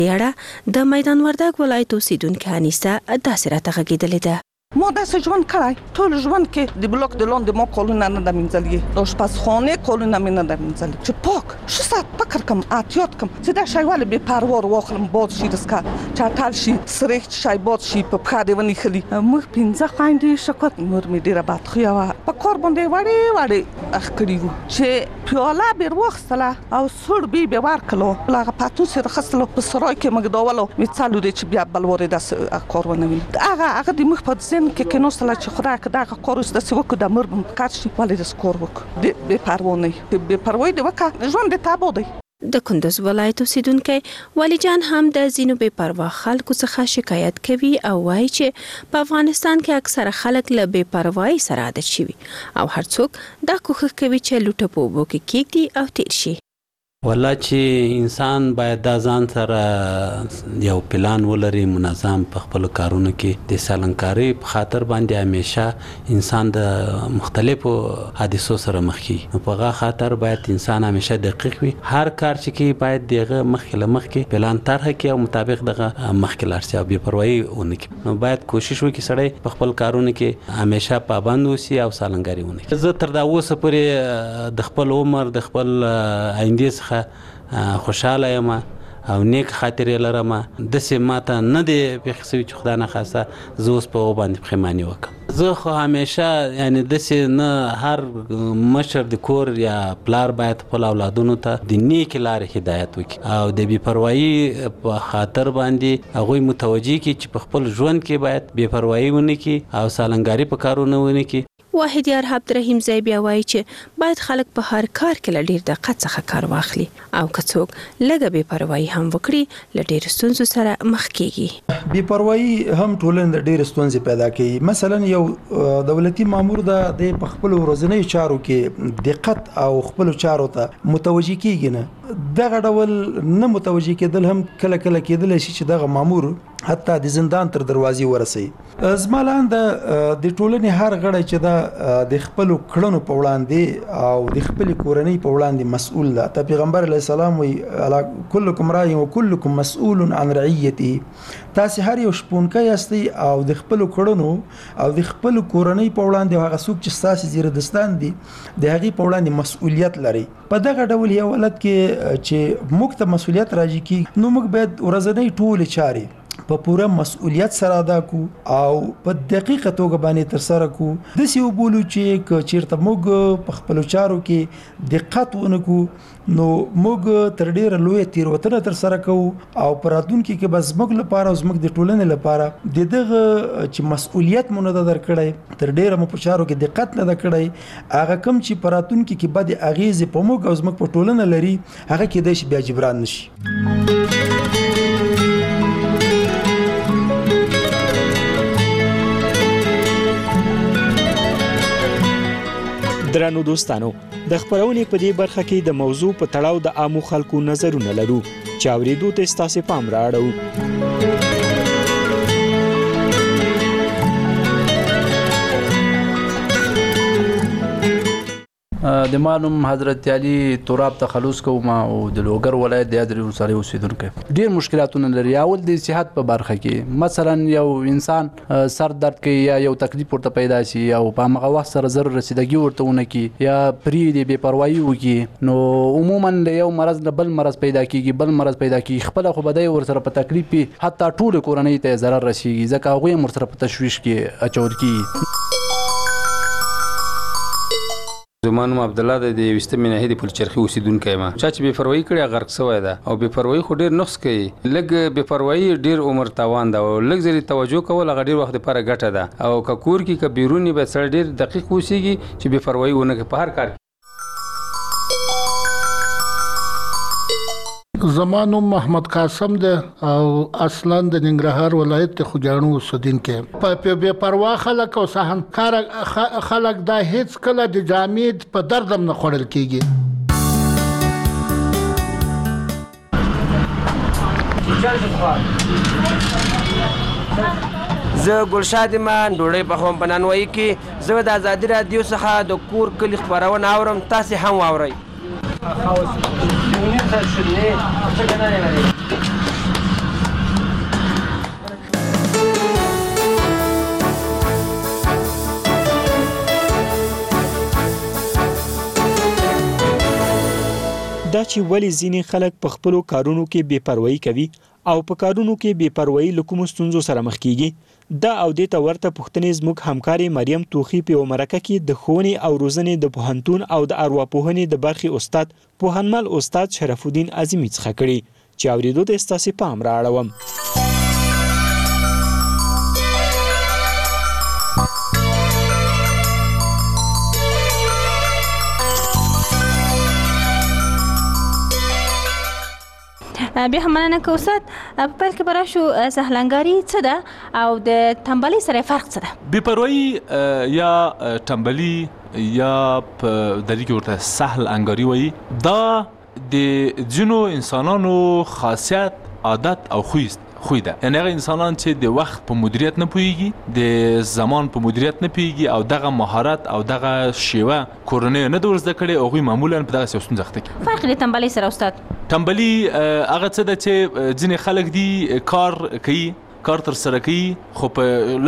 یاړه د میدان وردګ ولایت اوسیدونکې انیسه داسې راته غږېدلې ده. ما داسې ژوند کړی ټول ژوند کې د بلاک د لاندې ما کالونه نه ده مینځلي د اشپزخانې کالونه مې نه ده مینځلي چې پاک ښه ساعت فکر کوم احتیاط کوم چې دا شی ولې بې پروا واخلم باد شي دسکه چټل شي سریښت شي باد شي په پښه دې ونیښلي موږ 15 خویندې شکوت مور مې ډېره بدخویه وه په کار باندې وړې وړې اخ کړي وو چې پیاله بېر واخیستله او سوړ بې بې ورکړلو هغه پتون سې راخیستلو په سرای کې موږ داولو مې څلو دی چې بیا بل وارې داسې کار ونه ویني هغه د موږ په کې نوستله چې خدای که دغه کار اوس داسې وکړو د مور به مو کار شي ولې داسې کار وکړو د بې پروا نه یو بې پروایي دې وکړه ژوند دې تباه دی. د کندوز ولایت اوسیدونکی ولی جان هم د ځینو بې پروا خلکو څخه شکایت کوي او وایي چې په افغانستان کې اکثره خلک له بې پروایي سره عادت شوي او هر څوک دا کوښښ کوي چې لوټه په اوبو کې کېږدي او تیر شي. والله چې انسان باید دا ځان سره یو پلان ولري منظم په خپل کارونو کې د سالنکاري په خاطر باندې همیشه انسان د مختلفو حادثو سره مخ کی نو په هغه خاطر باید انسان همیشه دقیق وي هر کار چې کوي باید دغه مخکې پلان طرح کړي او مطابق دغه مخکې لاړ شي او بې پروايي ونه کړي نو باید کوشش وکړي سړی په خپل کارونو کې همیشه پابند اوسي او سالنکاري ونه کړي. زه تر دا اوسه پورې د خپل عمر د خپل آینده خوشاله یم او نیک خاطرې لرم داسې ماته نه دی پېښ شوي چې خدای نخواسته زه اوس په هغو باندې پښیماني وکړم. زه خو همیشه یعنی داسې نه هر مشر د کور یا پلار باید خپل اولادونو ته د نیکې لارې هدایت وکړي او د بې پروایي په خاطر باندې هغوی متوجه کړي چې په خپل ژوند کې باید بې پروایي ونه کړي او سالنګاري په کارونه ونه کړي. واحد یار عبدالرحیم زئی بیا وایي چې باید خلک په هر کار کې له ډېر دقت څخه کار واخلي او که څوک لږه بې پروایي هم وکړي له ډېرو ستونزو سره مخ کېږي. بې پروایي هم ټولنې د ډېرې ستونزې پیدا کوي. مثلا یو دولتي مامور د په خپلو ورځنیو چارو کې دقت او خپلو چارو ته متوجه کېږي نه دغه ډول نه متوجه کېدل هم کله کله کېدلی شي چې دغه مامور حتی د زندان تر دروازې ورسوي. زما لاندې د ټولنې هر غړی چې دا د خپلو کړنو په وړاندې او د خپلې کورنۍ په وړاندې مسؤل ده. ته پیغمبر علیه السلام وایي کلکم راع و کلکم مسؤول عن رعیته تاسې هر یو شپونکی یاستئ او د خپلو کړنو او د خپلو کورنۍ په وړاندې هغه څوک چې ستاسې زیر دستان دي د هغې په وړاندې مسؤلیت لري. په دغه ډول یو حالت کې چې موږ ته مسؤلیت راځي کېږي نو موږ باید ورځنۍ ټولې چارې په پوره مسؤلیت سره ادا کو او په دقیقه توګه باندې تر سره کو داسې وبولو چې که چیرته موږ په خپلو چارو کې دقت ونه کو نو موږ تر ډیره لویه تېروتنه تر سره کوو او په راتلونکي کې به زموږ لپاره او زموږ د ټولنې لپاره د دغه چې مسؤلیت مو نه ده درکړی تر ډیره مو په چارو کې دقت نه ده کړی هغه کوم چې په راتلونکي کې بدې اغیزې په موږ او زموږ په ټولنه لري هغه کېدای شي بیا جبران نشي. درنو دوستانو د خبرونې په دې برخه کې د موضوع په تړاو د عامو خلکو نظرونه لرو چې اورېدو ته ستاسو پام راړو. د مانم حضرت علي تراب تخلص کوم او د لوګر ولایت د یادري ولسوالۍ اوسیدونکو ډیر مشکلاتونه لري. اول د صحت په برخه کې مثلا یو انسان سر درد کوي یا یو تکلیف ورته پیدا شي او په هغه وخت سره زر رسیدګي ورته ونه کی یا پری دی بې پروايي وکي نو عموما له یو مرض نه بل مرض پیدا کیږي خپل خو بدای ور سره په تکلیف حتی ټول کورنۍ ته ضرر رسیږي ځکه هغه ور سره په تشويش کې اچول کی. زمانم عبد الله د وستمې نه د پلچرخي اوسیدونکو ما چې بې پروايي کړي غرق شوی ده او بې پروايي خو ډیر نقص کوي لګ بې پروايي ډیر عمر تاوان ده او لګ زری توجه کول غ ډیر وخت لپاره ګټه ده او کور کې کبیرونی به سره ډیر دقیق اوسېږي چې بې پروايي ونه کوي په هر کار. زمانو محمد قاسم ده او اصلا د ننګرهار ولایت ته خوجانو اوسیدونکو په بې پروا خلک او سهنکار خلک دا هیڅ کله د جامد په دردم نه خوړل کیږي. زه ګلشاد ایمان ډوډۍ پخوم په نانوایي کې زه د ازادي رادیو څخه د کور کلي خپرونه اورم تاسې هم واورئ. دا چې ولې ځینې خلک په خپلو کارونو کې بې پروایي کوي او په کارونو کې بې پروایي له کومو ستونزو سره مخ کیږي، دا او دې ته ورته پوښتنې زموږ همکارې مریم توخي په یوه مرکه کې د ښوونې او روزنې د پوهنتون او د ارواپوهنې د برخې استاد پوهنمل استاد شرف الدین عظیمي څخه کړي، چې اورېدو ته ستاسې پام رااړوم. بیا هم مننه که استاد په پیل کې به راشو سهلنګاري څه ده او د تنبلي سره فرق څه ده؟ بېپروایي یا تنبلي یا په دری کې ورته سهل انګاري وایي، دا د ځینو انسانانو خاصیت، عادت او خوی ده. یعنی هغه انسانان چې د وخت په مدیریت نه پوهیږي، د زمان په مدیریت نه پوهیږي او دغه مهارت او دغه شیوه کورنۍ نه د زده کړي، هغوی معمولا په دغه ستونزه اخته کوي. فرق د تنبلي سره استاد؟ تنبلي هغه څه ده چې ځینې خلک دي کار کوي، کار تر سره کوي خو په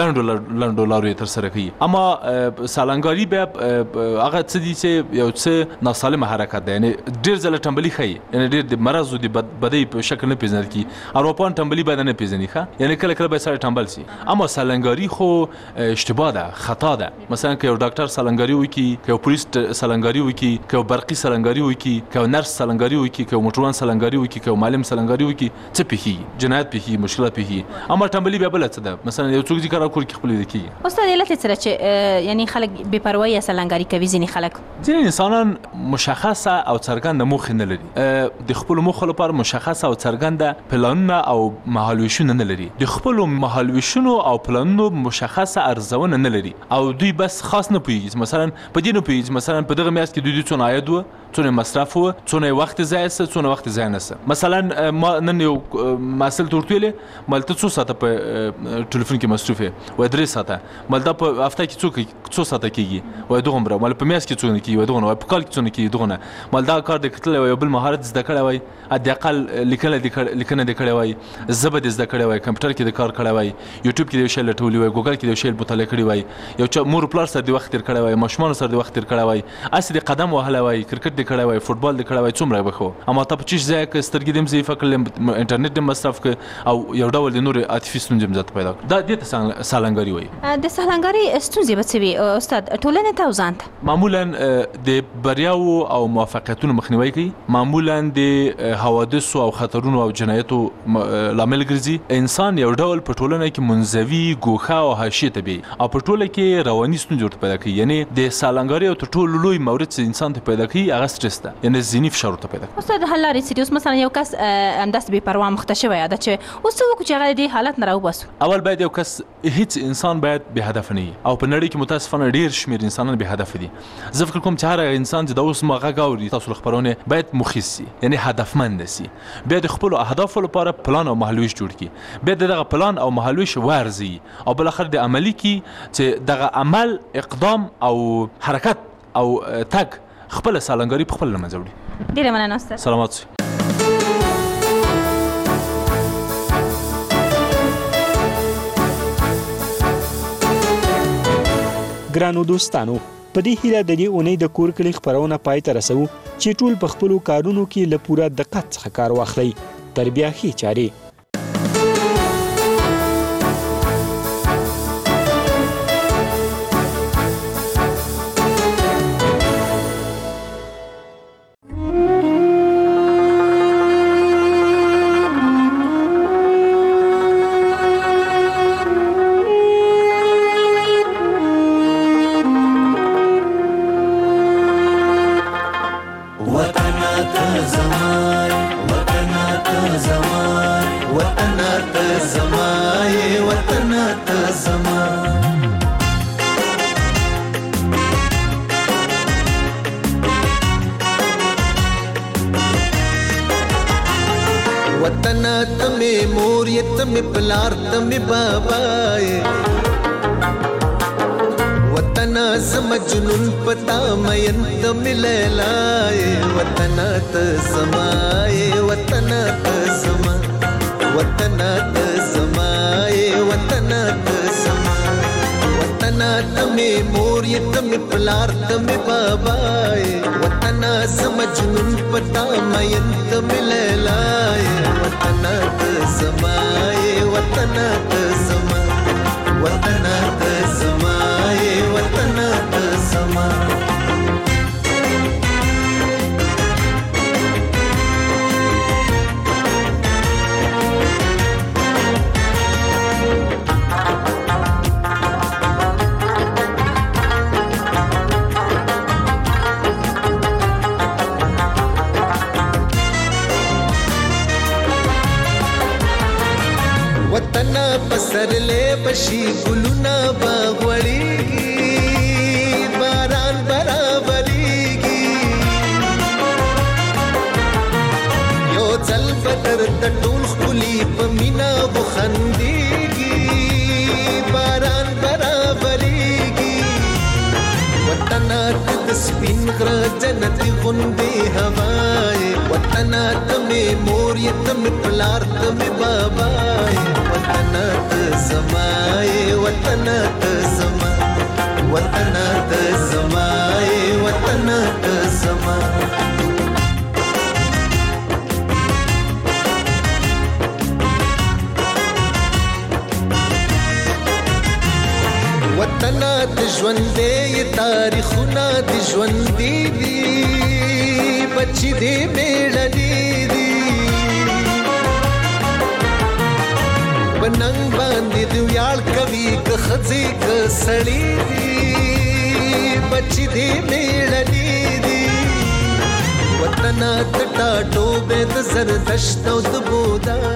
لنډو لارو یې تر سره کوي، اما سالنګاري بیا هغه څه دي چې یو څه ناسالمه حرکت ده. یعنی ډېر ځله ټنبلي ښیي، یعنی ډېر د مرض او د بدۍ په شکل نه پیژندل کیږي. ارواپوهان ټنبلي باید نه پیژني ښه، یعنی کله کله باید سړی ټنبل شي، اما سالنګاري خو اشتباه ده، خطا ده. مثلا که یو ډاکټر سالنګاري وکړي، که یو پولیس سالنګاري وکړي، که یو برقي سالنګاري وکړي، که یو نرس سالنګاري وکړي، که یو موټروان سالنګاري وکړي، که یو معلم سالنګاري وکړي، څه پیښیږي؟ جنایت پیښیږي، مشکلات پیښیږي. اما ټنبلي بیا بل څه ده، مثلا یو څوک چې کار کور کې خپل لیکي. استاد علت سره چې یعنی خلک بې پروایي سالنګاري کوي، ځینې خلک انسانان مشخصه او څرګنده موخه نه لري، د خپل موخه لپاره مشخصه او څرګنده پلانونه او مهالویشونه نه لري، د خپل مهالویشونو او پلانونو مشخصه ارزونه نه لري او دوی بس خاص نه پوهیږي. مثلا په دې نه پوهیږي مثلا په دغه میاشت کې دوی څونه عاید و، څونه مصرف و، څونه وخت ضایع سه، څونه وخت ضایع نه سه. مثلا ما نن یو مسل تورتویل مالته څو ساعته په ټلیفون کې مصرف و 3 ساعته، مالته په هفته کې څو ساعته کېږي و دوغمره، مال په میاشت کې څونه کېږي و دوغونه، په کال کې څونه کېږي دوغونه. مال دا کار د کتل یو بل مهارت زده کړی وای، د اقل لیکنه د کړی وای، زبر د زده کړی وای، کمپیوټر کې د کار کړی وای، یوټیوب کې د شی لټولی وای، ګوګل کې د شی مطالعه کړی وای، یو چا مور پلار سره د وخت تیر کړی وای، ماشومان سره د وخت تیر کړی وای، اسی د قدم وهله وای، کرکټ د کړی وای، فوتبال د کړی وای، څومره بخو. اما ته په چیش ځای کې سترګې دم زی فکر انټرنیټ د مصرف ک او یو ډول د نور عاطفي ستونزې مزت پیدا دا د سالنګاري وای. د سالنګاري ستونزې به څه وي استاد ټولنه ته ځان معمولا د بریاو او موفقیتونو مخنیوي کوي، معمولا د حوادث او خطرونو او جنایتو لامل ګرځي. انسان یو ډول په ټولنه کې منزوي، ګوښه او حاشیه ته بي او په ټوله کې رواني ستونزې ورته پیدا کوي. یعنی د سالنګاري او ټولو لوی مورد چې انسان ته پیدا کوي هغه سټرس ده، یعنی ذهني فشار ته پیدا کوي. استاد حل لري چې مثلا یو کس همداس بې پروا مخته شوی دا چې اوس څه وکړو چې هغه دې حالت نه راوباسو؟ اول باید یو کس، هیڅ انسان باید بې هدف نه وي او په نړۍ کې متاسفانه ډیر شمیر انسانان بې هدف دي. زه فکر کوم چې هر انسان چې دا اوس ما غږ اوري تاسو خبرونه باید مخیس شي، یعنی هدفمند شي، بیا د خپل اهدافو لپاره پلان او مهالویش جوړ کړي، بیا دغه پلان او مهالویش ورزي او بل اخر د عملی کې چې دغه عمل، اقدام او حرکت او تک خپل سالنګاري په خپل لمنځه وړي. ډیره مننه استاد. سلامات شئ. ګرانو دوستانو، په دې هیله د دې اونۍ د کور کلي خپرونه پای ته رسوو چې ټول په خپلو کارونو کې له پوره دقت څخه کار واخلئ. تر بیا ښې چارې. वतन तमे मोरिय तमे पलार तमे बाबाए वतन समजनुन पता मयन तमे लैलाए वतन त समाए वतन त समा वतन त समाए वतन त समा वतन तमे मोरिय तमे पलार तमे बाबाए वतन مجنون پتا مین ته مللای وطن ته سمای وطن ته سما وطن ته سمای وطن ته سما پسرلې بشي ګلونه باغوړيږي باران برابرېږي یو ځل بدر د ټول خولي په مینا وخندېږي باران برابرېږي وطن د سپین غره جنتي غوندې هوای وطن ته مې مور یې ته مې پلار ته مې بابا وطن ته سمای وطن ته سما وطن ته سمای وطن ته سما وطن د ژوندې تاریخونه د ژوندې دي بچي دې میړني دي بننګ باندې دی ویاړ کوي که خځې که سړی دي بچي دې میړني دي وطن د ټاټو به د زردشت او د بودا